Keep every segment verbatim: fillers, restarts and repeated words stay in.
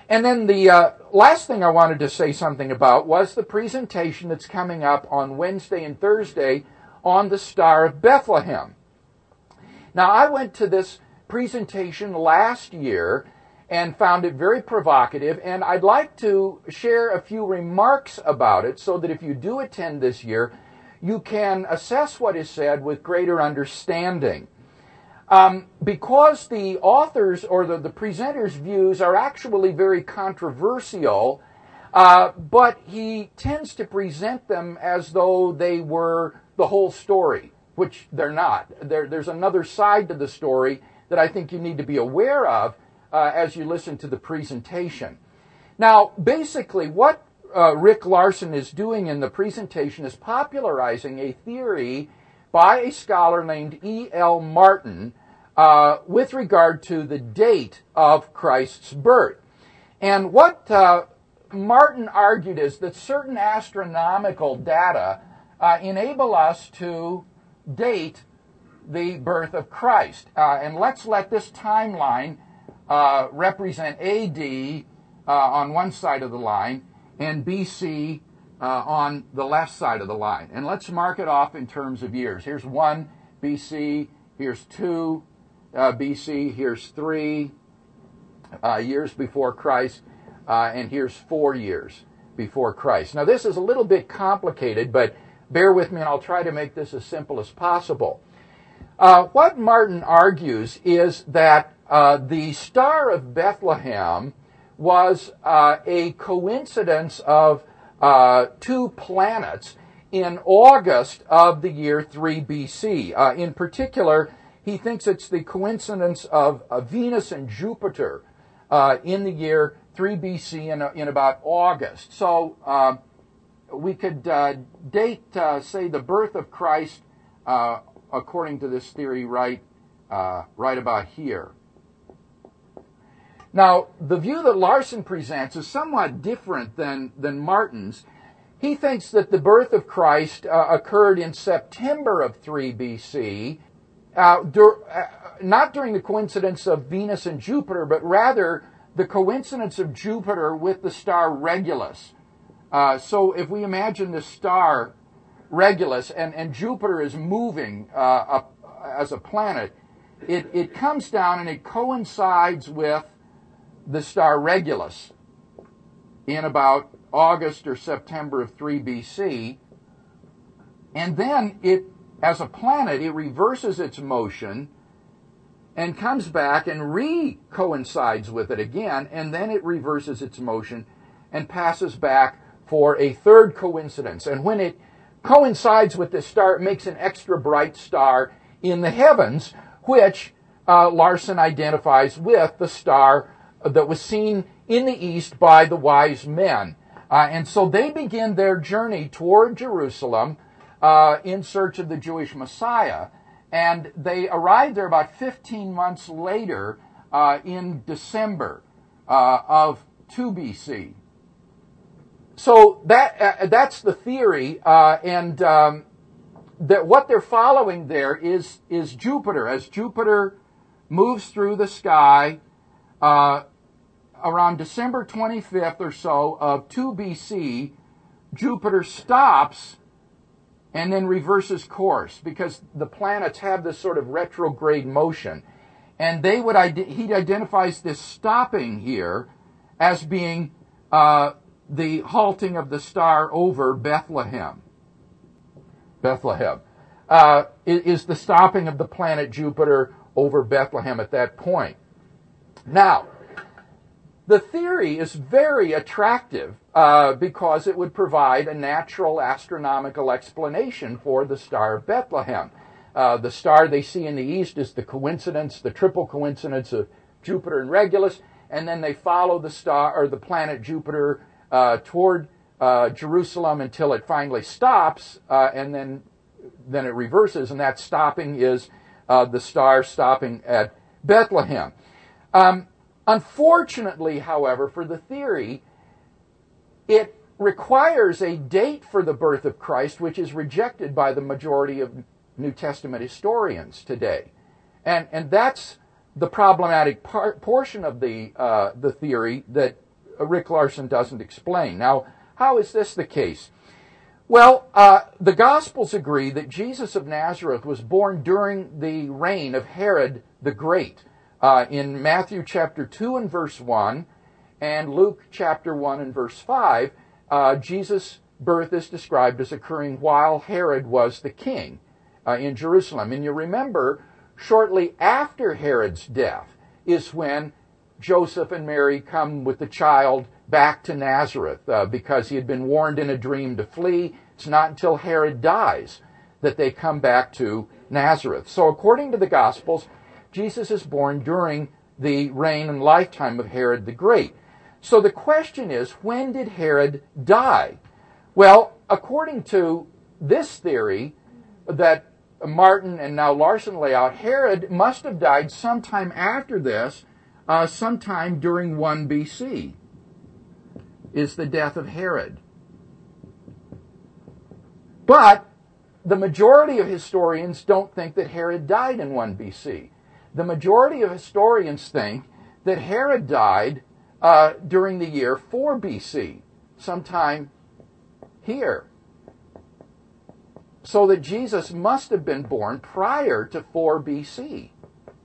And then the uh, last thing I wanted to say something about was the presentation that's coming up on Wednesday and Thursday on the Star of Bethlehem. Now, I went to this presentation last year and found it very provocative, and I'd like to share a few remarks about it so that if you do attend this year, you can assess what is said with greater understanding. Um, because the authors or the, the presenter's views are actually very controversial, uh, but he tends to present them as though they were the whole story, which they're not. There, there's another side to the story that I think you need to be aware of uh, as you listen to the presentation. Now, basically, what uh, Rick Larson is doing in the presentation is popularizing a theory by a scholar named E L Martin uh, with regard to the date of Christ's birth. And what uh, Martin argued is that certain astronomical data uh, enable us to date the birth of Christ. Uh, and let's let this timeline uh, represent A D uh, on one side of the line and B C uh, on the left side of the line. And let's mark it off in terms of years. Here's one B C, here's two uh, B C, here's three uh, years before Christ, uh, and here's four years before Christ. Now this is a little bit complicated, but bear with me and I'll try to make this as simple as possible. Uh, what Martin argues is that uh, the Star of Bethlehem was uh, a coincidence of uh, two planets in August of the year three B C. Uh, in particular, he thinks it's the coincidence of uh, Venus and Jupiter uh, in the year three B C in, in about August. So uh, we could uh, date, uh, say, the birth of Christ uh, according to this theory, right, uh, right about here. Now, the view that Larson presents is somewhat different than, than Martin's. He thinks that the birth of Christ uh, occurred in September of three B C, uh, dur- uh, not during the coincidence of Venus and Jupiter, but rather the coincidence of Jupiter with the star Regulus. Uh, so if we imagine the star Regulus, and, and Jupiter is moving uh, up as a planet, it, it comes down and it coincides with the star Regulus in about August or September of three B C, and then it, as a planet, it reverses its motion and comes back and re-coincides with it again, and then it reverses its motion and passes back for a third coincidence. And when it coincides with this star, it makes an extra bright star in the heavens, which uh, Larson identifies with the star that was seen in the east by the wise men. Uh, and so they begin their journey toward Jerusalem uh, in search of the Jewish Messiah. And they arrive there about fifteen months later uh, in December uh, of two B C. So that uh, that's the theory, uh, and um, that what they're following there is is Jupiter. As Jupiter moves through the sky uh, around December twenty-fifth or so of two B C, Jupiter stops and then reverses course because the planets have this sort of retrograde motion, and they would he identifies this stopping here as being Uh, the halting of the star over Bethlehem. Bethlehem uh, is the stopping of the planet Jupiter over Bethlehem at that point. Now, the theory is very attractive uh, because it would provide a natural astronomical explanation for the Star of Bethlehem. Uh, the star they see in the east is the coincidence, the triple coincidence of Jupiter and Regulus, and then they follow the star or the planet Jupiter Uh, toward uh, Jerusalem until it finally stops, uh, and then then it reverses, and that stopping is uh, the star stopping at Bethlehem. Um, unfortunately, however, for the theory, it requires a date for the birth of Christ, which is rejected by the majority of New Testament historians today, and and that's the problematic part, portion of the uh, the theory that Rick Larson doesn't explain. Now, how is this the case? Well, uh, the Gospels agree that Jesus of Nazareth was born during the reign of Herod the Great. Uh, in Matthew chapter two and verse one, and Luke chapter one and verse five, uh, Jesus' birth is described as occurring while Herod was the king uh, in Jerusalem. And you remember, shortly after Herod's death is when Joseph and Mary come with the child back to Nazareth uh, because he had been warned in a dream to flee. It's not until Herod dies that they come back to Nazareth. So according to the Gospels, Jesus is born during the reign and lifetime of Herod the Great. So the question is, when did Herod die? Well, according to this theory that Martin and now Larson lay out, Herod must have died sometime after this, uh, sometime during one B C, is the death of Herod. But the majority of historians don't think that Herod died in one B C. The majority of historians think that Herod died uh, during the year four B C, sometime here. So that Jesus must have been born prior to four B C,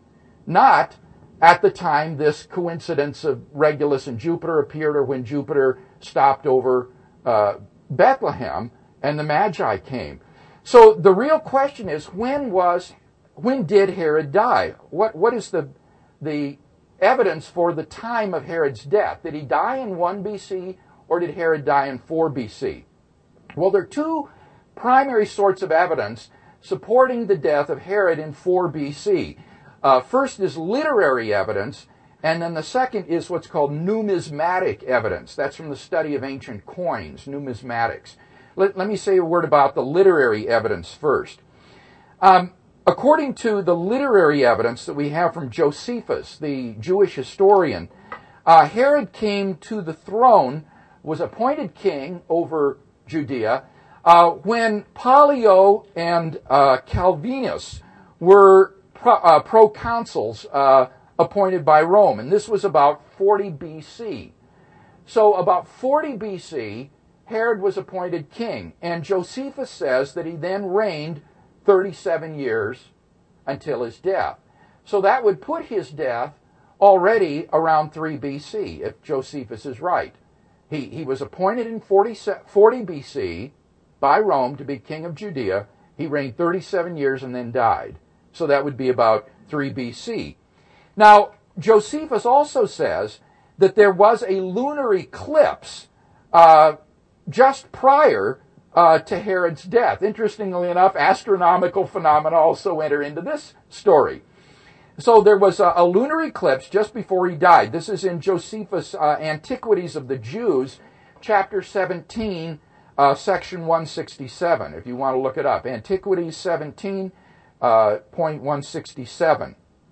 not at the time this coincidence of Regulus and Jupiter appeared, or when Jupiter stopped over uh, Bethlehem and the Magi came. So the real question is, when was, when did Herod die? What what is the the evidence for the time of Herod's death? Did he die in one B C or did Herod die in four B C? Well, there are two primary sorts of evidence supporting the death of Herod in four B C. Uh, first is literary evidence, and then the second is what's called numismatic evidence. That's from the study of ancient coins, numismatics. Let, let me say a word about the literary evidence first. Um, according to the literary evidence that we have from Josephus, the Jewish historian, uh, Herod came to the throne, was appointed king over Judea, uh, when Pollio and uh, Calvinus were pro, uh, proconsuls uh, appointed by Rome, and this was about forty B C. So about forty B C, Herod was appointed king, and Josephus says that he then reigned thirty-seven years until his death. So that would put his death already around three B C, if Josephus is right. He, he was appointed in forty B C by Rome to be king of Judea. He reigned thirty-seven years and then died. So that would be about three B C. Now, Josephus also says that there was a lunar eclipse uh, just prior uh, to Herod's death. Interestingly enough, astronomical phenomena also enter into this story. So there was a, a lunar eclipse just before he died. This is in Josephus' uh, Antiquities of the Jews, chapter seventeen, uh, section one sixty-seven, if you want to look it up. Antiquities seventeen, uh, point one sixty-seven.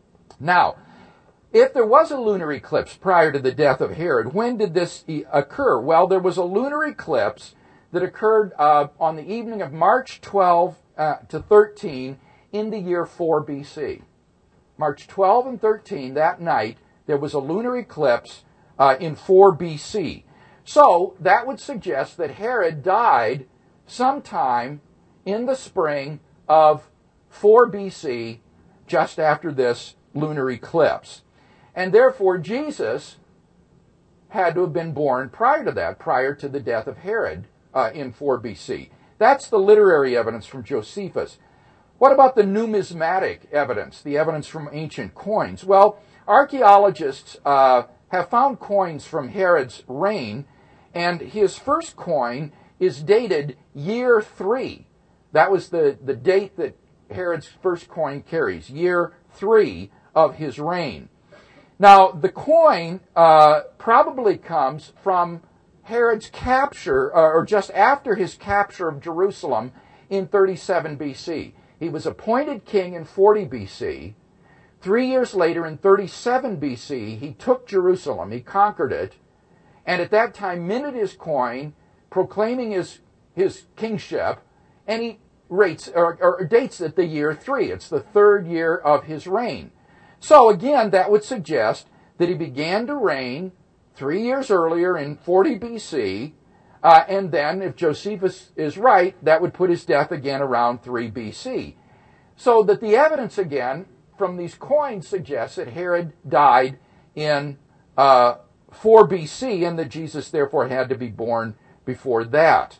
Now, if there was a lunar eclipse prior to the death of Herod, when did this e- occur? Well, there was a lunar eclipse that occurred uh, on the evening of March twelfth uh, to thirteenth in the year four B C. March twelfth and thirteenth, that night, there was a lunar eclipse uh, in four B C. So that would suggest that Herod died sometime in the spring of four B C, just after this lunar eclipse. And therefore, Jesus had to have been born prior to that, prior to the death of Herod uh, in four B C. That's the literary evidence from Josephus. What about the numismatic evidence, the evidence from ancient coins? Well, archaeologists uh, have found coins from Herod's reign, and his first coin is dated year three. That was the, the date that Herod's first coin carries, year three of his reign. Now, the coin uh, probably comes from Herod's capture, uh, or just after his capture of Jerusalem in thirty-seven B C. He was appointed king in forty B C. Three years later, in thirty-seven B C, he took Jerusalem. He conquered it. And at that time, minted his coin, proclaiming his, his kingship, and he rates, or, or dates it the year three. It's the third year of his reign. So again, that would suggest that he began to reign three years earlier in forty B C, uh, and then, if Josephus is right, that would put his death again around three B C. So that the evidence, again, from these coins suggests that Herod died in uh, four B C, and that Jesus therefore had to be born before that.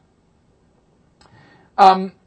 Um,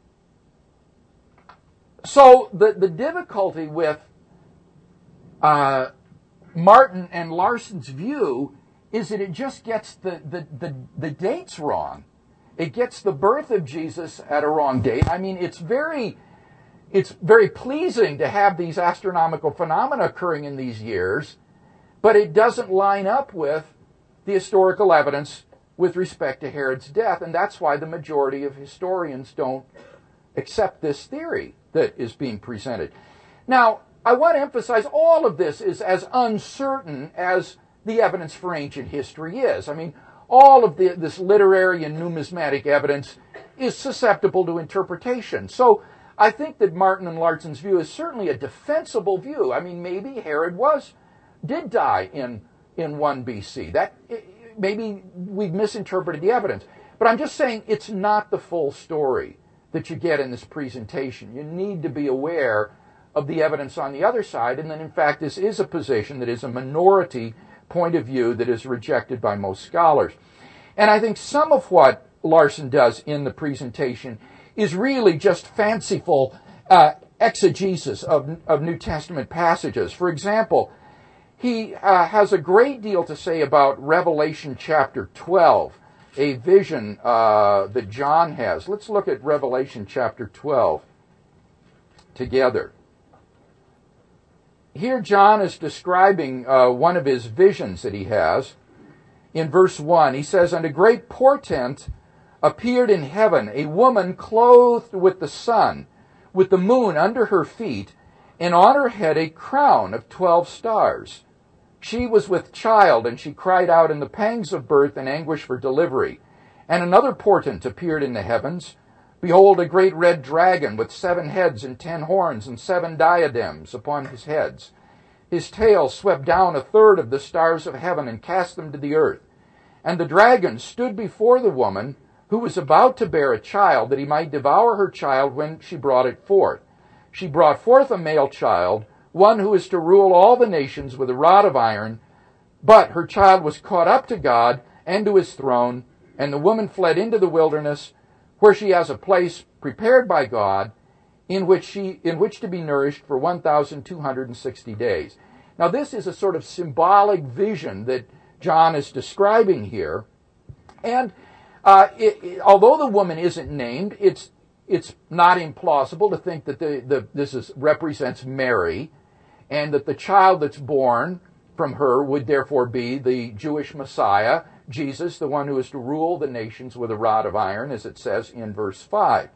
so the, the difficulty with uh, Martin and Larson's view is that it just gets the, the, the, the dates wrong. It gets the birth of Jesus at a wrong date. I mean, it's very, it's very pleasing to have these astronomical phenomena occurring in these years, but it doesn't line up with the historical evidence with respect to Herod's death, and that's why the majority of historians don't accept this theory that is being presented. Now, I want to emphasize all of this is as uncertain as the evidence for ancient history is. I mean, all of the, this literary and numismatic evidence is susceptible to interpretation. So I think that Martin and Larson's view is certainly a defensible view. I mean, maybe Herod was, did die in, in one B C. That, maybe we've misinterpreted the evidence. But I'm just saying it's not the full story that you get in this presentation. You need to be aware of the evidence on the other side, and that in fact this is a position that is a minority point of view that is rejected by most scholars. And I think some of what Larson does in the presentation is really just fanciful uh, exegesis of, of New Testament passages. For example, he uh, has a great deal to say about Revelation chapter twelve, a vision uh, that John has. Let's look at Revelation chapter twelve together. Here John is describing uh, one of his visions that he has. In verse one, he says, "And a great portent appeared in heaven, a woman clothed with the sun, with the moon under her feet, and on her head a crown of twelve stars. She was with child, and she cried out in the pangs of birth and anguish for delivery. And another portent appeared in the heavens. Behold, a great red dragon with seven heads and ten horns and seven diadems upon his heads. His tail swept down a third of the stars of heaven and cast them to the earth. And the dragon stood before the woman, who was about to bear a child, that he might devour her child when she brought it forth. She brought forth a male child, one who is to rule all the nations with a rod of iron. But her child was caught up to God and to his throne, and the woman fled into the wilderness, where she has a place prepared by God, in which she in which to be nourished for one thousand two hundred sixty days." Now this is a sort of symbolic vision that John is describing here. And uh, it, it, although the woman isn't named, it's it's not implausible to think that the, the this is, represents Mary, and that the child that's born from her would therefore be the Jewish Messiah, Jesus, the one who is to rule the nations with a rod of iron, as it says in verse five.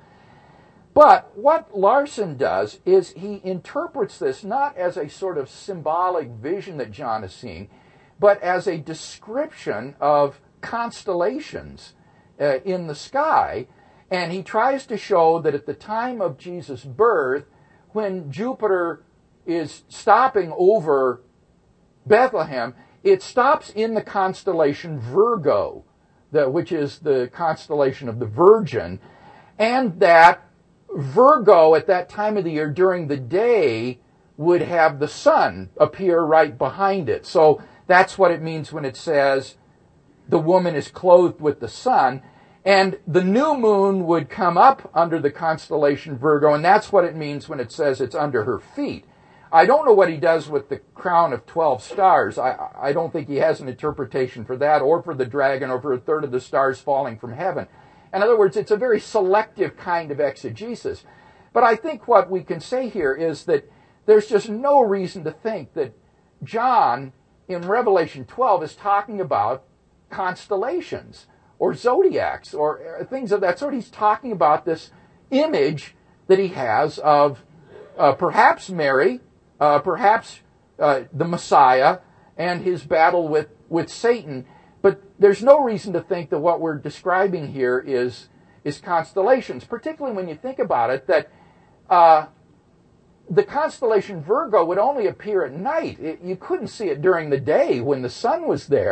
But what Larson does is he interprets this not as a sort of symbolic vision that John is seeing, but as a description of constellations uh, in the sky. And he tries to show that at the time of Jesus' birth, when Jupiter is stopping over Bethlehem, it stops in the constellation Virgo, the, which is the constellation of the Virgin, and that Virgo at that time of the year during the day would have the sun appear right behind it. So that's what it means when it says the woman is clothed with the sun. And the new moon would come up under the constellation Virgo, and that's what it means when it says it's under her feet. I don't know what he does with the crown of twelve stars. I, I don't think he has an interpretation for that, or for the dragon, or for a third of the stars falling from heaven. In other words, it's a very selective kind of exegesis. But I think what we can say here is that there's just no reason to think that John in Revelation twelve is talking about constellations or zodiacs or things of that sort. He's talking about this image that he has of uh, perhaps Mary, uh, perhaps uh, the Messiah, and his battle with, with Satan. But there's no reason to think that what we're describing here is, is constellations, particularly when you think about it, that uh, the constellation Virgo would only appear at night. It, you couldn't see it during the day when the sun was there.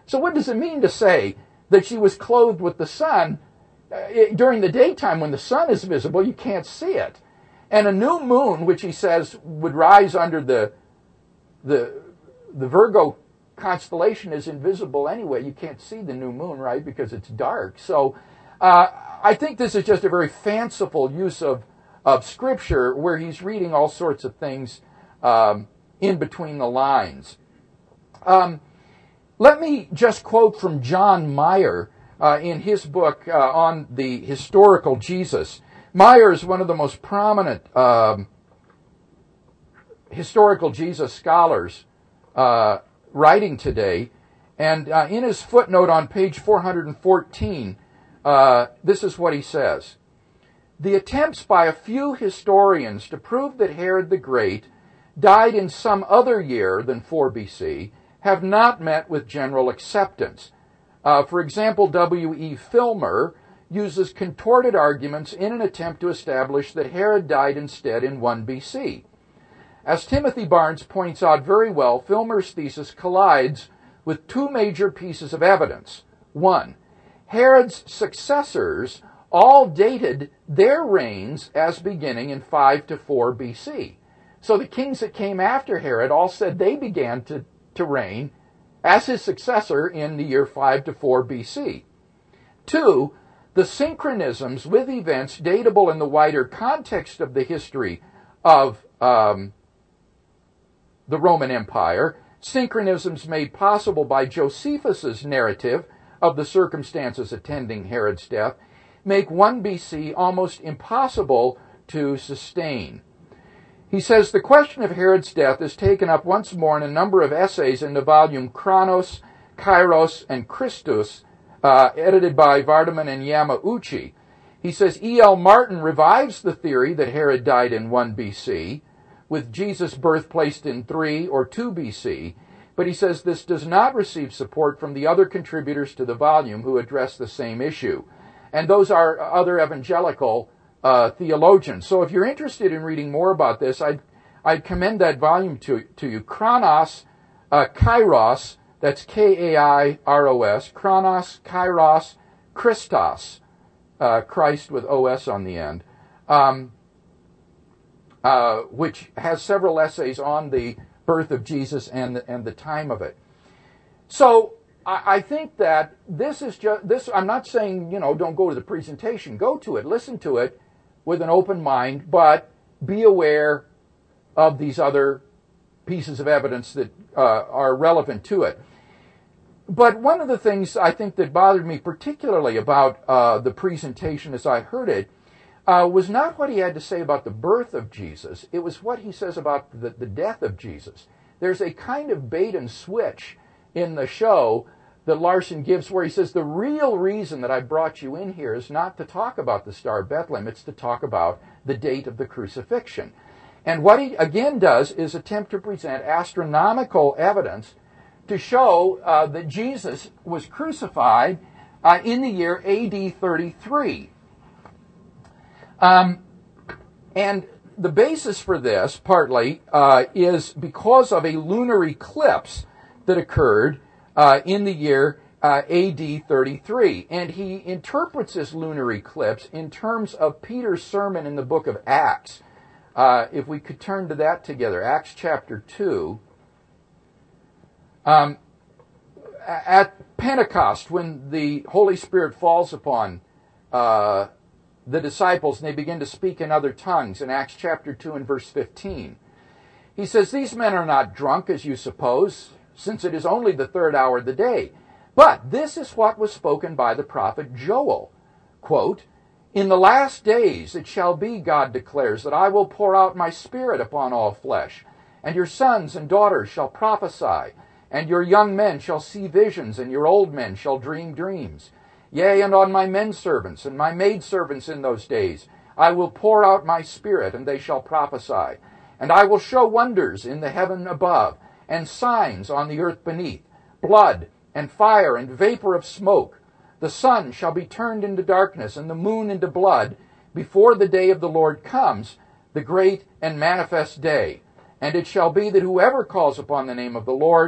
So what does it mean to say that she was clothed with the sun? Uh, during the daytime, when the sun is visible, you can't see it. And a new moon, which he says would rise under the, the, the Virgo constellation, is invisible anyway. You can't see the new moon, right, because it's dark. So uh, I think this is just a very fanciful use of, of Scripture, where he's reading all sorts of things um, in between the lines. Um, let me just quote from John Meyer uh, in his book uh, on the historical Jesus. Meyer is one of the most prominent um, historical Jesus scholars uh, writing today. And uh, in his footnote on page four hundred fourteen, uh, this is what he says. The attempts by a few historians to prove that Herod the Great died in some other year than four B C have not met with general acceptance. Uh, for example, W E Filmer uses contorted arguments in an attempt to establish that Herod died instead in one B C. As Timothy Barnes points out very well, Filmer's thesis collides with two major pieces of evidence. One, Herod's successors all dated their reigns as beginning in five to four B C. So the kings that came after Herod all said they began to, to reign as his successor in the year five to four B C. Two, the synchronisms with events datable in the wider context of the history of um, the Roman Empire, synchronisms made possible by Josephus's narrative of the circumstances attending Herod's death, make one B C almost impossible to sustain. He says the question of Herod's death is taken up once more in a number of essays in the volume Chronos, Kairos, and Christus, uh, edited by Vardaman and Yamauchi. He says E L Martin revives the theory that Herod died in one B C, with Jesus' birth placed in three or two B C, but he says this does not receive support from the other contributors to the volume who address the same issue. And those are other evangelical uh, theologians. So if you're interested in reading more about this, I'd, I'd commend that volume to, to you. Chronos, uh, Kairos, that's K A I R O S, Chronos, Kairos, Christos, uh, Christ with O S on the end, um, uh, which has several essays on the birth of Jesus and the, and the time of it. So I think that this is just, this, I'm not saying, you know, don't go to the presentation. Go to it, listen to it with an open mind, but be aware of these other pieces of evidence that uh, are relevant to it. But one of the things I think that bothered me particularly about uh, the presentation as I heard it uh, was not what he had to say about the birth of Jesus. It was what he says about the, the death of Jesus. There's a kind of bait and switch in the show that Larson gives where he says the real reason that I brought you in here is not to talk about the Star of Bethlehem, it's to talk about the date of the crucifixion. And what he again does is attempt to present astronomical evidence to show uh, that Jesus was crucified uh, in the year A D thirty-three. Um, and the basis for this, partly, uh, is because of a lunar eclipse that occurred Uh, in the year uh, A D thirty-three. And he interprets this lunar eclipse in terms of Peter's sermon in the book of Acts. Uh, if we could turn to that together, Acts chapter two. Um, at Pentecost, when the Holy Spirit falls upon uh, the disciples and they begin to speak in other tongues, in Acts chapter two and verse fifteen, he says, "These men are not drunk, as you suppose, since it is only the third hour of the day. But this is what was spoken by the prophet Joel. Quote, In the last days it shall be, God declares, that I will pour out my spirit upon all flesh, and your sons and daughters shall prophesy, and your young men shall see visions, and your old men shall dream dreams. Yea, and on my men servants and my maid servants in those days I will pour out my spirit, and they shall prophesy. And I will show wonders in the heaven above, and signs on the earth beneath, blood and fire and vapor of smoke. The sun shall be turned into darkness and the moon into blood before the day of the Lord comes, the great and manifest day. And it shall be that whoever calls upon the name of the Lord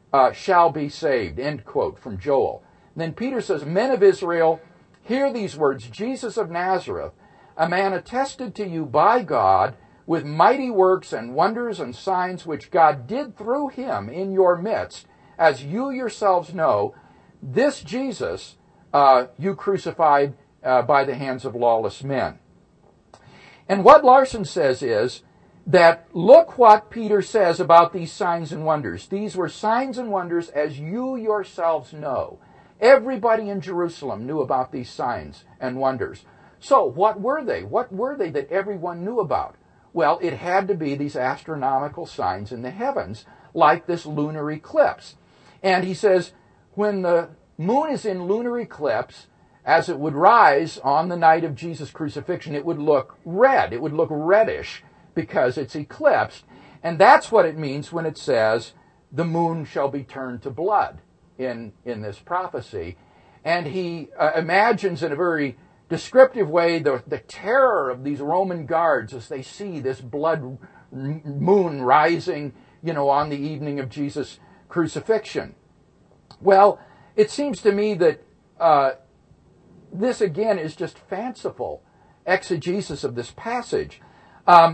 uh, shall be saved, end quote, from Joel. And then Peter says, men of Israel, hear these words, Jesus of Nazareth, a man attested to you by God with mighty works and wonders and signs which God did through him in your midst, as you yourselves know, this Jesus uh, you crucified uh, by the hands of lawless men. And what Larson says is that look what Peter says about these signs and wonders. These were signs and wonders as you yourselves know. Everybody in Jerusalem knew about these signs and wonders. So what were they? What were they that everyone knew about? Well, it had to be these astronomical signs in the heavens, like this lunar eclipse. And he says, when the moon is in lunar eclipse, as it would rise on the night of Jesus' crucifixion, it would look red. It would look reddish because it's eclipsed. And that's what it means when it says, the moon shall be turned to blood in, in this prophecy. And he uh, imagines in a very descriptive way the, the terror of these Roman guards as they see this blood moon rising, you know, on the evening of Jesus' crucifixion. Well, it seems to me that uh, this, again, is just fanciful exegesis of this passage. Um,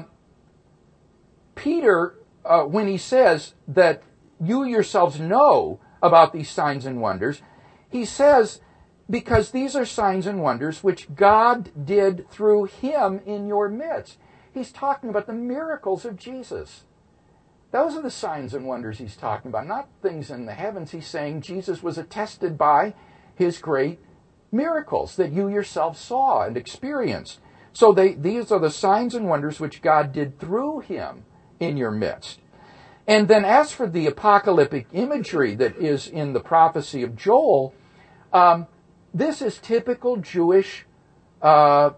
Peter, uh, when he says that you yourselves know about these signs and wonders, he says, because these are signs and wonders which God did through him in your midst. He's talking about the miracles of Jesus. Those are the signs and wonders he's talking about, not things in the heavens. He's saying Jesus was attested by his great miracles that you yourself saw and experienced. So they, these are the signs and wonders which God did through him in your midst. And then as for the apocalyptic imagery that is in the prophecy of Joel, um, this is typical Jewish uh,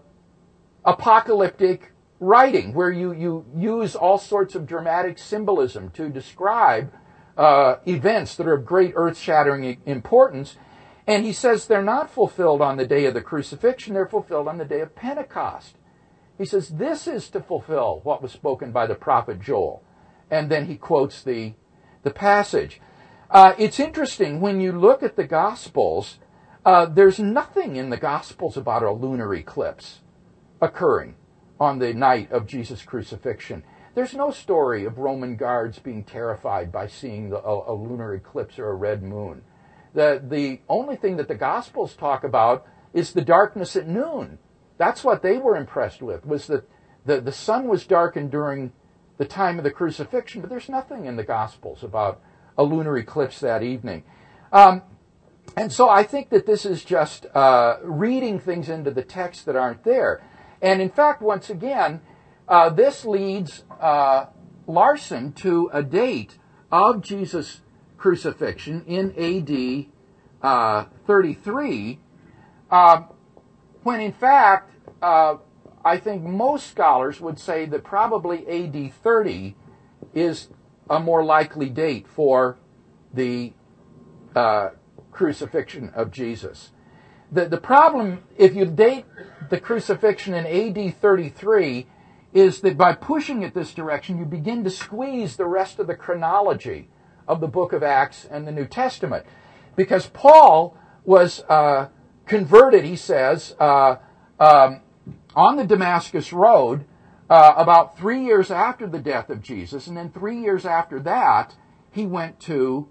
apocalyptic writing, where you, you use all sorts of dramatic symbolism to describe uh, events that are of great earth-shattering importance. And he says they're not fulfilled on the day of the crucifixion, they're fulfilled on the day of Pentecost. He says this is to fulfill what was spoken by the prophet Joel. And then he quotes the, the passage. Uh, it's interesting, when you look at the Gospels, uh, there's nothing in the Gospels about a lunar eclipse occurring on the night of Jesus' crucifixion. There's no story of Roman guards being terrified by seeing the, a, a lunar eclipse or a red moon. The, the only thing that the Gospels talk about is the darkness at noon. That's what they were impressed with, was that the, the sun was darkened during the time of the crucifixion, but there's nothing in the Gospels about a lunar eclipse that evening. Um, and so I think that this is just uh, reading things into the text that aren't there. And in fact, once again, uh, this leads uh, Larson to a date of Jesus' crucifixion in A D uh, thirty-three, uh, when in fact, uh, I think most scholars would say that probably A D thirty is a more likely date for the uh, crucifixion of Jesus. The, the problem, if you date the crucifixion in A D thirty-three, is that by pushing it this direction, you begin to squeeze the rest of the chronology of the book of Acts and the New Testament. Because Paul was uh, converted, he says, uh, um, on the Damascus Road uh, about three years after the death of Jesus, and then three years after that, he went to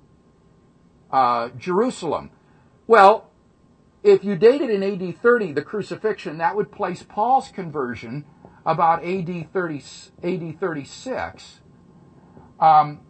uh, Jerusalem. Well, if you dated in A D thirty, the crucifixion, that would place Paul's conversion about A D thirty, A D thirty-six. Um,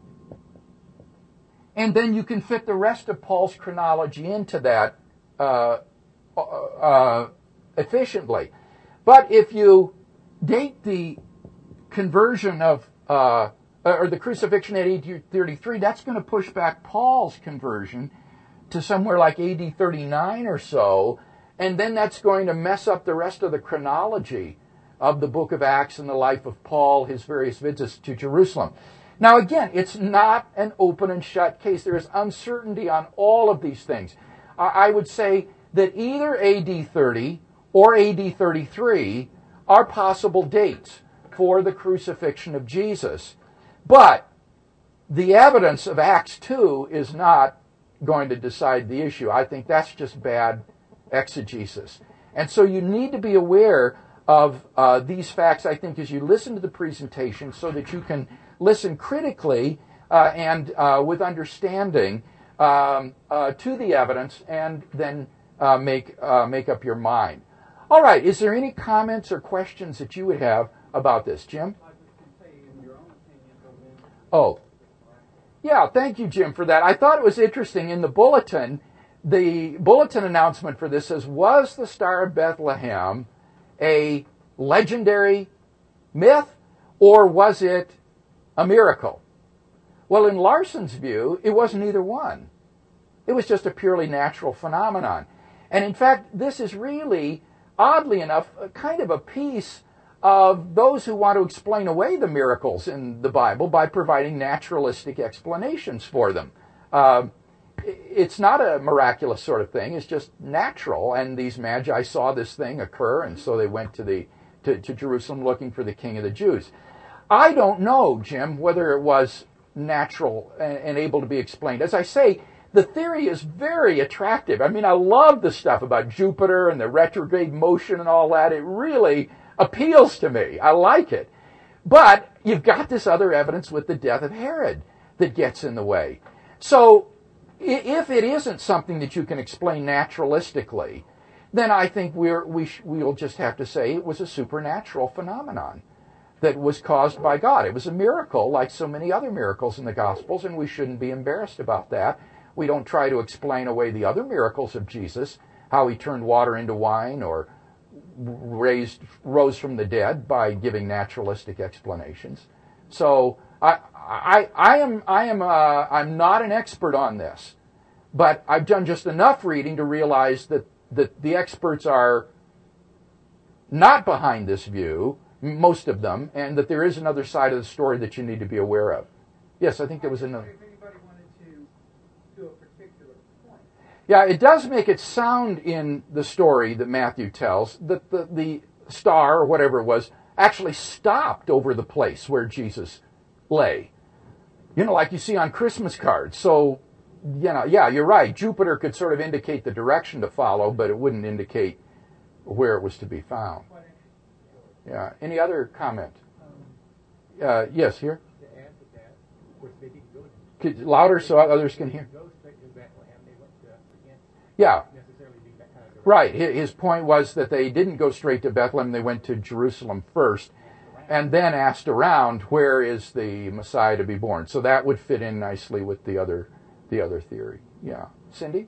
and then you can fit the rest of Paul's chronology into that uh, uh, efficiently. But if you date the conversion of, uh, or the crucifixion at A D thirty-three, that's going to push back Paul's conversion to somewhere like A D thirty-nine or so, and then that's going to mess up the rest of the chronology of the book of Acts and the life of Paul, his various visits to Jerusalem. Now again, it's not an open and shut case. There is uncertainty on all of these things. I would say that either A D thirty or A D thirty-three are possible dates for the crucifixion of Jesus. But the evidence of Acts two is not going to decide the issue. I think that's just bad exegesis. And so you need to be aware of uh, these facts, I think, as you listen to the presentation so that you can listen critically uh, and uh, with understanding um, uh, to the evidence and then uh, make, uh, make up your mind. All right, is there any comments or questions that you would have about this, Jim? Oh, yeah, thank you, Jim, for that. I thought it was interesting. In the bulletin, the bulletin announcement for this says, was the Star of Bethlehem a legendary myth or was it a miracle? Well, in Larson's view, it wasn't either one. It was just a purely natural phenomenon. And in fact, this is really, oddly enough, a kind of a piece of those who want to explain away the miracles in the Bible by providing naturalistic explanations for them. Uh, it's not a miraculous sort of thing. It's just natural. And these magi saw this thing occur, and so they went to the to, to Jerusalem looking for the King of the Jews. I don't know, Jim, whether it was natural and, and able to be explained. As I say, the theory is very attractive. I mean, I love the stuff about Jupiter and the retrograde motion and all that. It really appeals to me. I like it. But you've got this other evidence with the death of Herod that gets in the way. So if it isn't something that you can explain naturalistically, then I think we're, we sh- we'll just have to say it was a supernatural phenomenon that was caused by God. It was a miracle like so many other miracles in the Gospels, and we shouldn't be embarrassed about that. We don't try to explain away the other miracles of Jesus, how he turned water into wine or raised, rose from the dead by giving naturalistic explanations. So I, I, I am, I am, uh, I'm not an expert on this, but I've done just enough reading to realize that, that the experts are not behind this view, most of them, and that there is another side of the story that you need to be aware of. Yes, I think there was another. Yeah, it does make it sound in the story that Matthew tells that the, the star, or whatever it was, actually stopped over the place where Jesus lay. You know, like you see on Christmas cards. So, you know, yeah, you're right. Jupiter could sort of indicate the direction to follow, but it wouldn't indicate where it was to be found. Yeah. Any other comment? Uh, yes, here? Could, louder so others can hear. Yeah, right. His point was that they didn't go straight to Bethlehem. They went to Jerusalem first and then asked around, where is the Messiah to be born? So that would fit in nicely with the other the other theory. Yeah. Cindy?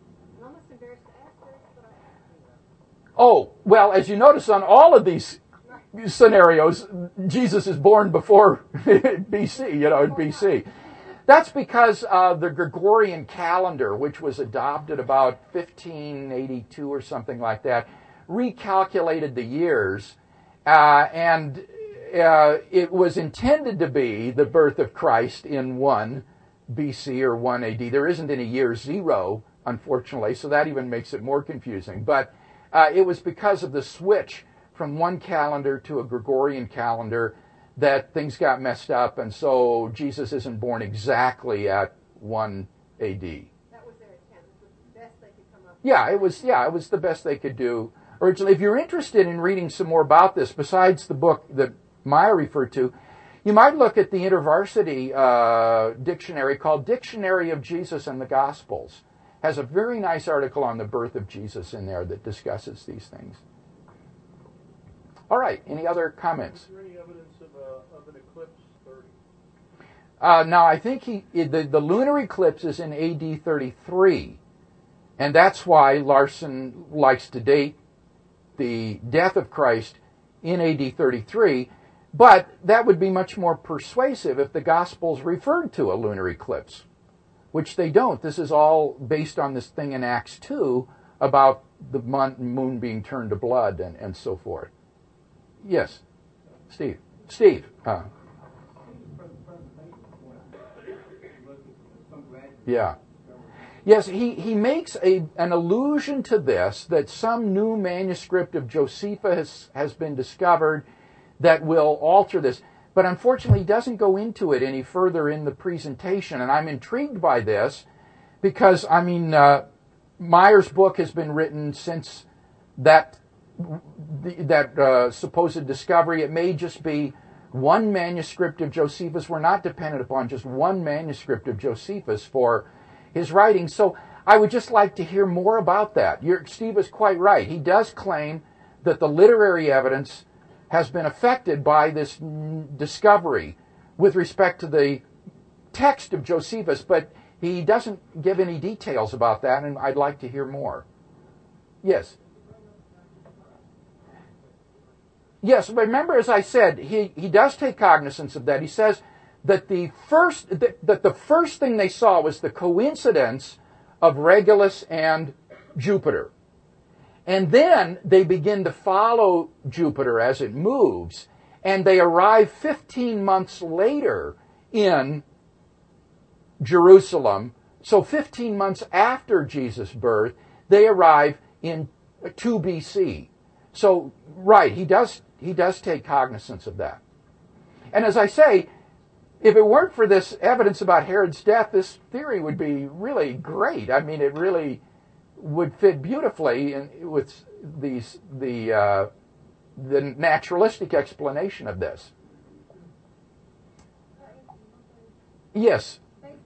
Oh, well, as you notice on all of these scenarios, Jesus is born before B C, you know, in B C. That's because uh, the Gregorian calendar, which was adopted about fifteen eighty-two or something like that, recalculated the years, uh, and uh, it was intended to be the birth of Christ in one B C or one A D. There isn't any year zero, unfortunately, so that even makes it more confusing. But uh, it was because of the switch from one calendar to a Gregorian calendar that things got messed up, and so Jesus isn't born exactly at one A D. That was their attempt. It was the best they could come up with. Yeah, it was. Yeah, it was the best they could do originally. If you're interested in reading some more about this, besides the book that Maya referred to, you might look at the InterVarsity uh, dictionary called Dictionary of Jesus and the Gospels. Has a very nice article on the birth of Jesus in there that discusses these things. All right. Any other comments? Is there any evidence of, a, of an eclipse thirty? Uh, now, I think he the, the lunar eclipse is in A D thirty-three, and that's why Larson likes to date the death of Christ in A D thirty-three, but that would be much more persuasive if the Gospels referred to a lunar eclipse, which they don't. This is all based on this thing in Acts two about the moon being turned to blood and, and so forth. Yes, Steve. Steve. Uh, yeah. Yes, he, he makes a, an allusion to this, that some new manuscript of Josephus has, has been discovered that will alter this. But But unfortunately, he doesn't go into it any further in the presentation. And I'm intrigued by this because, I mean, uh, Meyer's book has been written since that, that uh, supposed discovery. It may just be one manuscript of Josephus. We're not dependent upon just one manuscript of Josephus for his writing. So I would just like to hear more about that. You're, Steve is quite right. He does claim that the literary evidence has been affected by this discovery with respect to the text of Josephus, but he doesn't give any details about that, and I'd like to hear more. Yes? Yes, but remember, as I said, he, he does take cognizance of that. He says that the first that, that the first thing they saw was the coincidence of Regulus and Jupiter. And then they begin to follow Jupiter as it moves, and they arrive fifteen months later in Jerusalem. So fifteen months after Jesus' birth, they arrive in two B C. So, right, he does he does take cognizance of that. And as I say, if it weren't for this evidence about Herod's death, this theory would be really great. I mean, it really would fit beautifully in, with these the uh, the naturalistic explanation of this. Yes.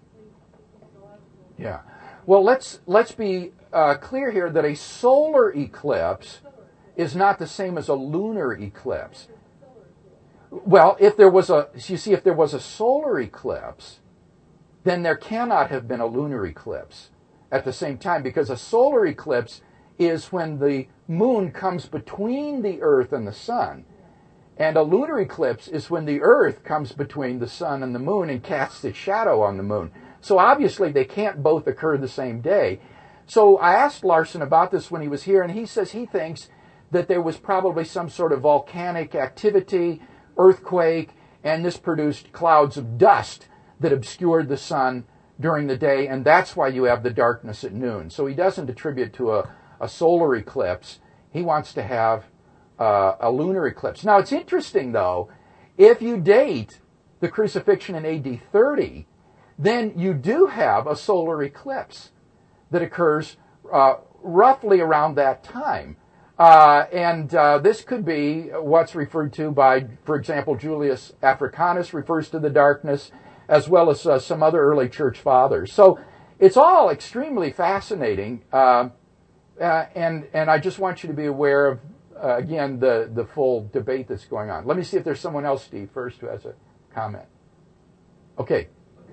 Yeah. Well, let's let's be uh, clear here that a solar eclipse is not the same as a lunar eclipse. Well, if there was a, you see, if there was a solar eclipse, then there cannot have been a lunar eclipse at the same time, because a solar eclipse is when the moon comes between the earth and the sun. And a lunar eclipse is when the earth comes between the sun and the moon and casts its shadow on the moon. So obviously they can't both occur the same day. So I asked Larson about this when he was here, and he says he thinks that there was probably some sort of volcanic activity, earthquake, and this produced clouds of dust that obscured the sun during the day, and that's why you have the darkness at noon. So he doesn't attribute to a, a solar eclipse. He wants to have uh, a lunar eclipse. Now, it's interesting, though, if you date the crucifixion in A D thirty, then you do have a solar eclipse that occurs uh, roughly around that time. Uh, and uh, this could be what's referred to by, for example, Julius Africanus refers to the darkness, as well as uh, some other early church fathers. So it's all extremely fascinating, uh, uh, and and I just want you to be aware of, uh, again, the, the full debate that's going on. Let me see if there's someone else, Steve, first, who has a comment. Okay.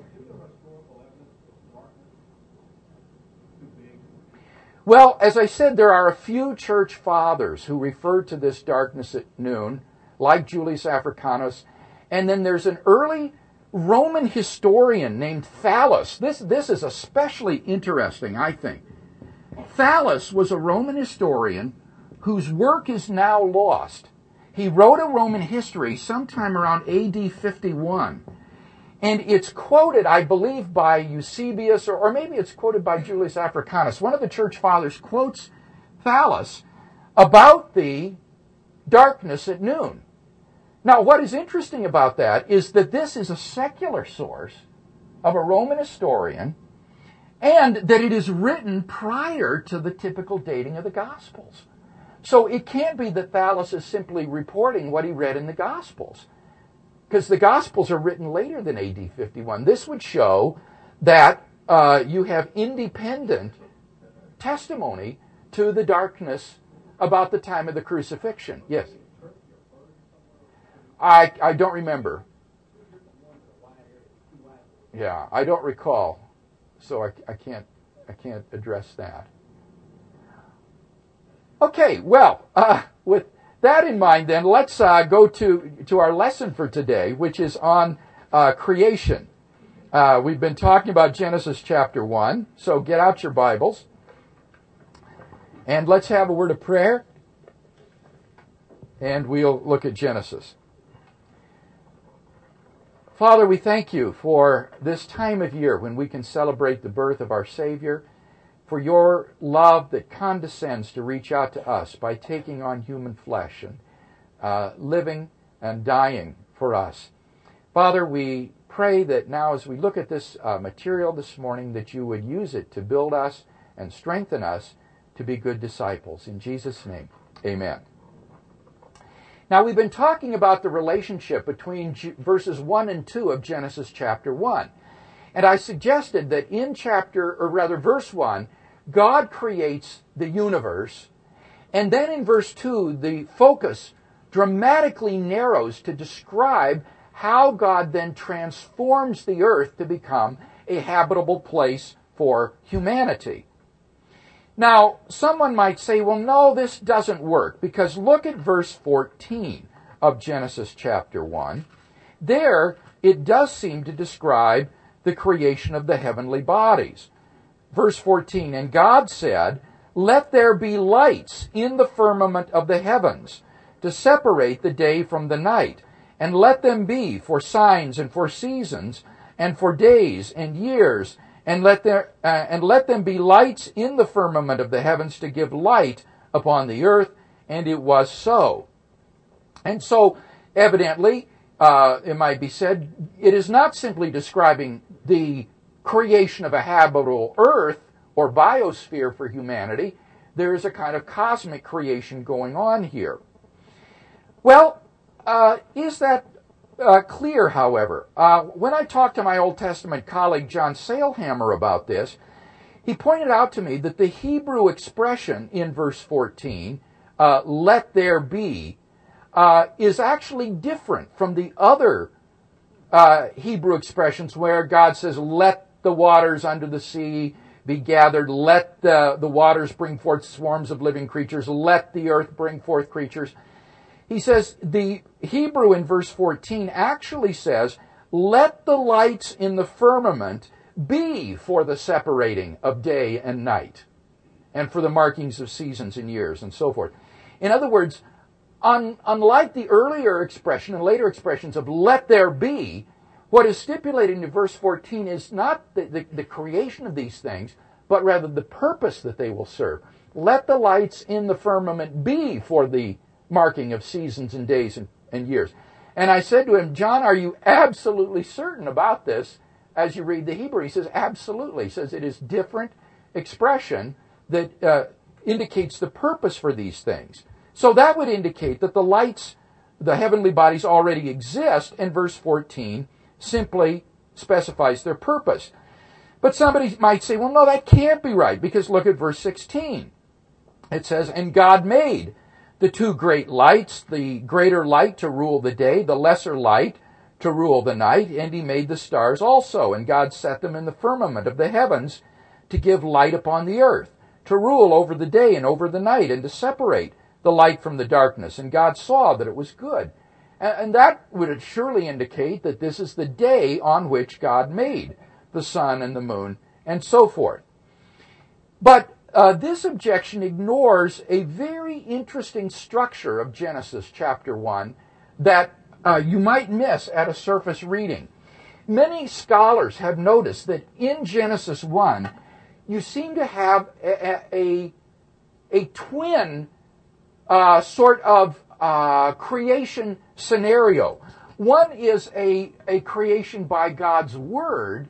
Well, as I said, there are a few church fathers who refer to this darkness at noon, like Julius Africanus, and then there's an early Roman historian named Thallus. This, this is especially interesting, I think. Thallus was a Roman historian whose work is now lost. He wrote a Roman history sometime around A D fifty-one. And it's quoted, I believe, by Eusebius, or, or maybe it's quoted by Julius Africanus. One of the church fathers quotes Thallus about the darkness at noon. Now, what is interesting about that is that this is a secular source of a Roman historian, and that it is written prior to the typical dating of the Gospels. So it can't be that Thallus is simply reporting what he read in the Gospels, because the Gospels are written later than A D fifty-one. This would show that uh, you have independent testimony to the darkness about the time of the crucifixion. Yes? I, I don't remember. Yeah, I don't recall, so I, I can't I can't address that. Okay, well, uh, with that in mind, then let's uh, go to to our lesson for today, which is on uh, creation. Uh, we've been talking about Genesis chapter one, so get out your Bibles and let's have a word of prayer, and we'll look at Genesis. Father, we thank you for this time of year when we can celebrate the birth of our Savior, for your love that condescends to reach out to us by taking on human flesh and uh, living and dying for us. Father, we pray that now as we look at this uh, material this morning, that you would use it to build us and strengthen us to be good disciples. In Jesus' name, amen. Now, we've been talking about the relationship between G- verses one and two of Genesis chapter one. And I suggested that in chapter, or rather verse one, God creates the universe. And then in verse two, the focus dramatically narrows to describe how God then transforms the earth to become a habitable place for humanity. Now, someone might say, well, no, this doesn't work, because look at verse fourteen of Genesis chapter one. There, it does seem to describe the creation of the heavenly bodies. Verse fourteen, and God said, let there be lights in the firmament of the heavens to separate the day from the night, and let them be for signs and for seasons and for days and years, and let there uh, and let them be lights in the firmament of the heavens to give light upon the earth. And it was so. And so, evidently, uh, it might be said, it is not simply describing the creation of a habitable earth or biosphere for humanity. There is a kind of cosmic creation going on here. Well, uh, is that uh, clear, however? Uh, when I talked to my Old Testament colleague John Sailhammer about this, he pointed out to me that the Hebrew expression in verse fourteen, uh, let there be, uh, is actually different from the other uh, Hebrew expressions where God says, let the waters under the sea be gathered, let the, the waters bring forth swarms of living creatures, let the earth bring forth creatures. He says the Hebrew in verse fourteen actually says, let the lights in the firmament be for the separating of day and night, and for the markings of seasons and years, and so forth. In other words, un, unlike the earlier expression and later expressions of let there be, what is stipulated in verse fourteen is not the, the, the creation of these things, but rather the purpose that they will serve. Let the lights in the firmament be for the marking of seasons and days and, and years. And I said to him, John, are you absolutely certain about this as you read the Hebrew? He says, absolutely. He says it is different expression that uh, indicates the purpose for these things. So that would indicate that the lights, the heavenly bodies already exist, and verse fourteen simply specifies their purpose. But somebody might say, well, no, that can't be right, because look at verse sixteen. It says, and God made the two great lights, the greater light to rule the day, the lesser light to rule the night, and he made the stars also. And God set them in the firmament of the heavens to give light upon the earth, to rule over the day and over the night, and to separate the light from the darkness. And God saw that it was good. And that would surely indicate that this is the day on which God made the sun and the moon and so forth. But uh, this objection ignores a very interesting structure of Genesis chapter one that uh, you might miss at a surface reading. Many scholars have noticed that in Genesis one, you seem to have a, a, a twin uh, sort of uh, creation scenario. One is a, a creation by God's word,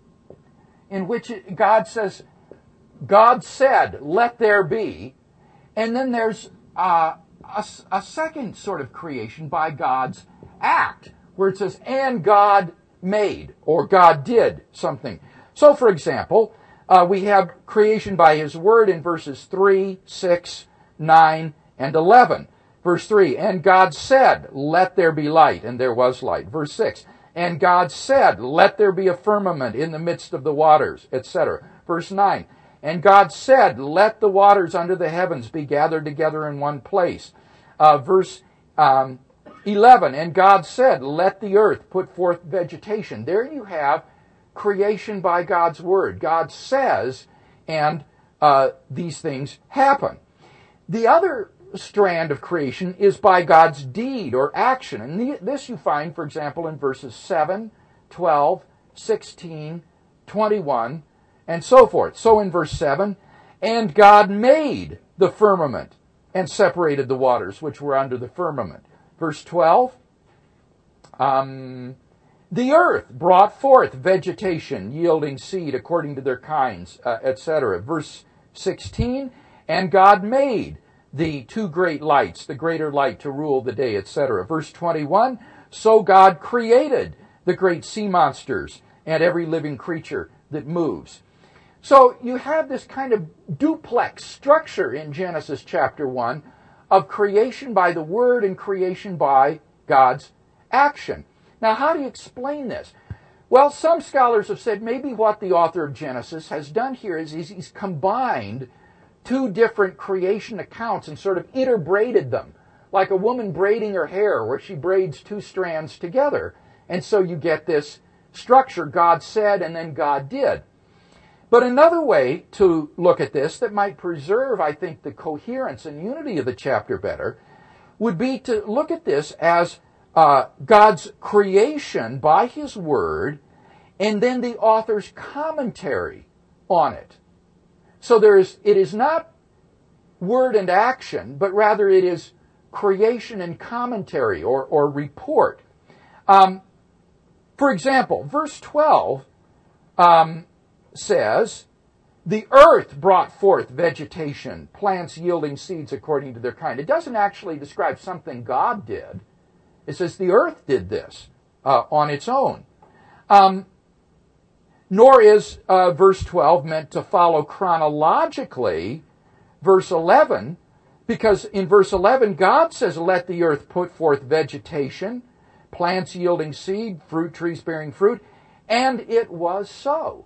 in which it, God says, God said, let there be. And then there's uh, a, a second sort of creation by God's act, where it says, and God made, or God did something. So, for example, uh, we have creation by his word in verses three, six, nine, and eleven. Verse three, and God said, let there be light, and there was light. Verse six, and God said, let there be a firmament in the midst of the waters, et cetera. Verse nine, and God said, let the waters under the heavens be gathered together in one place. Uh, verse um, eleven, and God said, let the earth put forth vegetation. There you have creation by God's word. God says, and uh, these things happen. The other strand of creation is by God's deed or action. And the, this you find, for example, in verses seven, twelve, sixteen, twenty-one, and so forth. So in verse seven, and God made the firmament and separated the waters which were under the firmament. Verse twelve, um, The earth brought forth vegetation, yielding seed according to their kinds, uh, et cetera. Verse sixteen, and God made the two great lights, the greater light to rule the day, et cetera. Verse twenty-one, so God created the great sea monsters and every living creature that moves. So you have this kind of duplex structure in Genesis chapter one of creation by the Word and creation by God's action. Now, how do you explain this? Well, some scholars have said maybe what the author of Genesis has done here is he's, he's combined two different creation accounts and sort of interbraided them, like a woman braiding her hair where she braids two strands together. And so you get this structure, God said and then God did. But another way to look at this that might preserve, I think, the coherence and unity of the chapter better would be to look at this as uh, God's creation by His Word and then the author's commentary on it. So there is, it is not word and action, but rather it is creation and commentary or, or report. Um, for example, verse twelve um, says, the earth brought forth vegetation, plants yielding seeds according to their kind. It doesn't actually describe something God did. It says the earth did this uh, on its own. Um, nor is uh, verse twelve meant to follow chronologically verse eleven, because in verse eleven, God says, let the earth put forth vegetation, plants yielding seed, fruit trees bearing fruit, and it was so.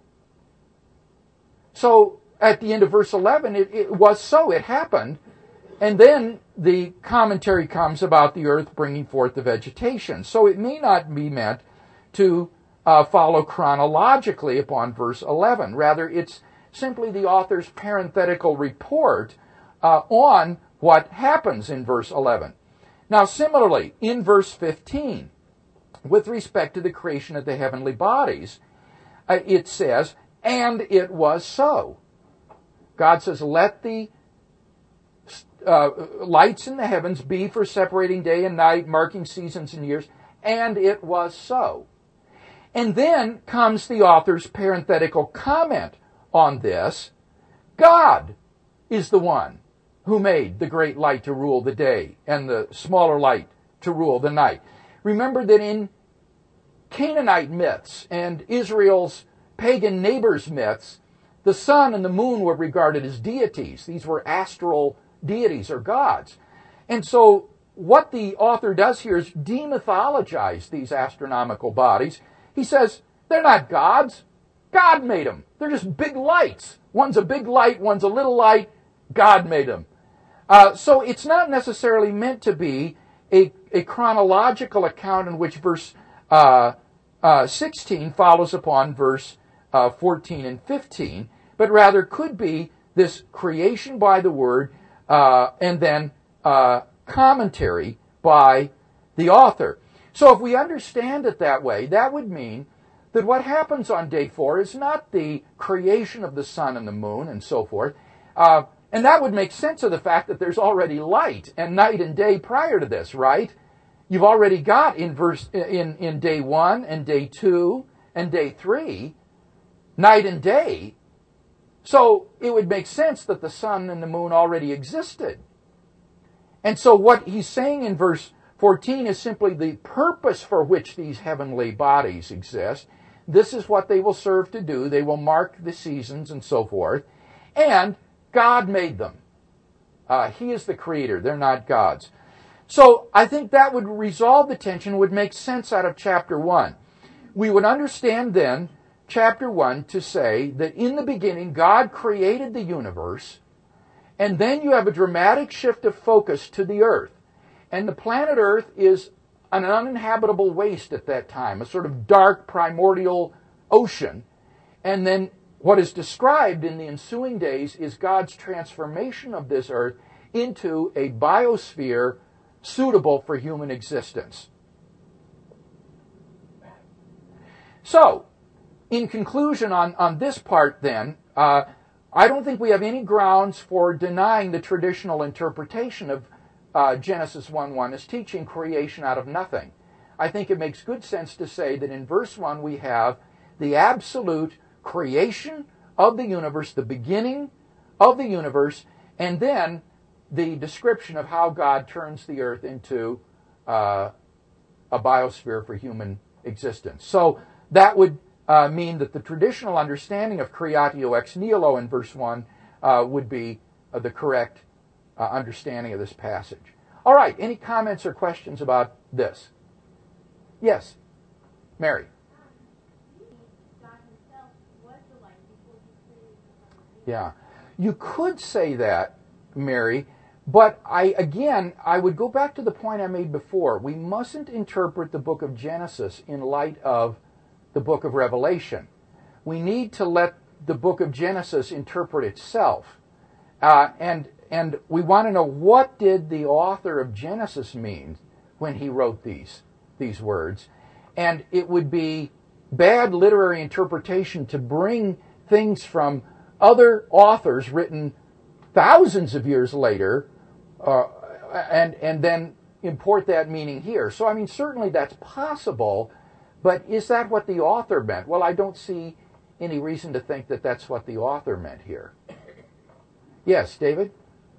So at the end of verse eleven, it, it was so, it happened. And then the commentary comes about the earth bringing forth the vegetation. So it may not be meant to uh, follow chronologically upon verse eleven. Rather, it's simply the author's parenthetical report uh, on what happens in verse eleven. Now, similarly, in verse fifteen, with respect to the creation of the heavenly bodies, uh, it says, and it was so. God says, let the uh, lights in the heavens be for separating day and night, marking seasons and years, and it was so. And then comes the author's parenthetical comment on this. God is the one who made the great light to rule the day and the smaller light to rule the night. Remember that in Canaanite myths and Israel's pagan neighbors' myths, the sun and the moon were regarded as deities. These were astral deities or gods. And so what the author does here is demythologize these astronomical bodies. He says, they're not gods. God made them. They're just big lights. One's a big light, one's a little light. God made them. Uh, so it's not necessarily meant to be a, a chronological account in which verse uh, uh, sixteen follows upon verse uh, fourteen and fifteen, but rather could be this creation by the Word uh, and then uh, commentary by the author. So if we understand it that way, that would mean that what happens on day four is not the creation of the sun and the moon and so forth, uh, and that would make sense of the fact that there's already light and night and day prior to this, right? You've already got in verse in, in day one and day two and day three, night and day. So it would make sense that the sun and the moon already existed. And so what he's saying in verse fourteen is simply the purpose for which these heavenly bodies exist. This is what they will serve to do. They will mark the seasons and so forth. And God made them. Uh, he is the creator. They're not gods. So I think that would resolve the tension, would make sense out of chapter one. We would understand then chapter one to say that in the beginning God created the universe, and then you have a dramatic shift of focus to the earth. And the planet Earth is an uninhabitable waste at that time, a sort of dark primordial ocean. And then what is described in the ensuing days is God's transformation of this earth into a biosphere suitable for human existence. So, in conclusion on, on this part then, uh, I don't think we have any grounds for denying the traditional interpretation of uh, Genesis one one as teaching creation out of nothing. I think it makes good sense to say that in verse one we have the absolute creation of the universe, the beginning of the universe, and then the description of how God turns the earth into uh, a biosphere for human existence. So that would uh, mean that the traditional understanding of creatio ex nihilo in verse one uh, would be uh, the correct uh, understanding of this passage. All right, any comments or questions about this? Yes, Mary. Yeah, you could say that, Mary, but I again, I would go back to the point I made before. We mustn't interpret the book of Genesis in light of the book of Revelation. We need to let the book of Genesis interpret itself. Uh, and and we want to know, what did the author of Genesis mean when he wrote these, these words? And it would be bad literary interpretation to bring things from other authors written thousands of years later uh, and, and then import that meaning here. So, I mean, certainly that's possible, but is that what the author meant? Well, I don't see any reason to think that that's what the author meant here. Yes, David?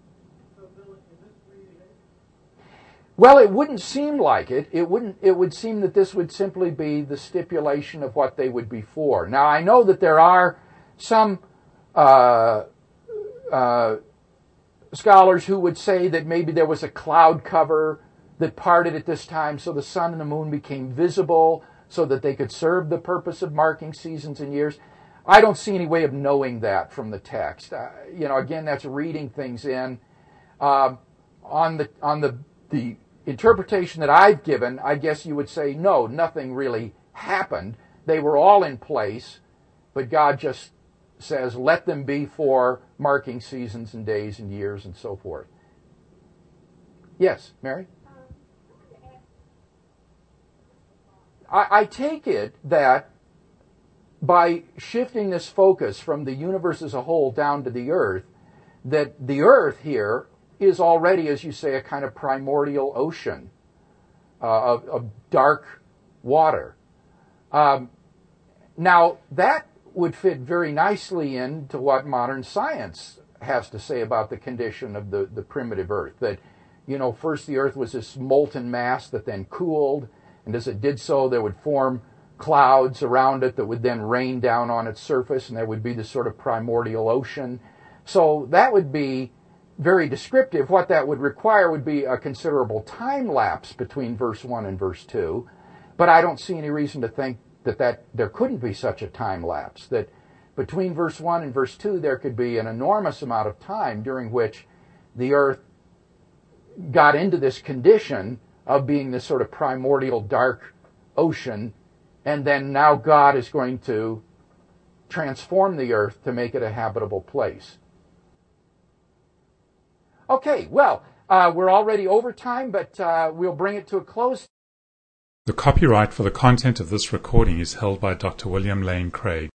Well, it wouldn't seem like it. It wouldn't. It would seem that this would simply be the stipulation of what they would be for. Now, I know that there are some uh, uh, scholars who would say that maybe there was a cloud cover that parted at this time so the sun and the moon became visible so that they could serve the purpose of marking seasons and years. I don't see any way of knowing that from the text. Uh, you know, again, that's reading things in. Uh, on the on the the interpretation that I've given, I guess you would say, no, nothing really happened. They were all in place, but God just says, let them be for marking seasons and days and years and so forth. Yes, Mary? I, I take it that by shifting this focus from the universe as a whole down to the earth, that the earth here is already, as you say, a kind of primordial ocean uh, of, of dark water. Um, now, that would fit very nicely into what modern science has to say about the condition of the, the primitive earth. That, you know, first the earth was this molten mass that then cooled, and as it did so, there would form clouds around it that would then rain down on its surface, and there would be this sort of primordial ocean. So that would be very descriptive. What that would require would be a considerable time lapse between verse one and verse two, but I don't see any reason to think that, that there couldn't be such a time lapse, that between verse one and verse two there could be an enormous amount of time during which the earth got into this condition of being this sort of primordial dark ocean, and then now God is going to transform the earth to make it a habitable place. Okay, well, uh, we're already over time, but uh, we'll bring it to a close. The copyright for the content of this recording is held by Doctor William Lane Craig.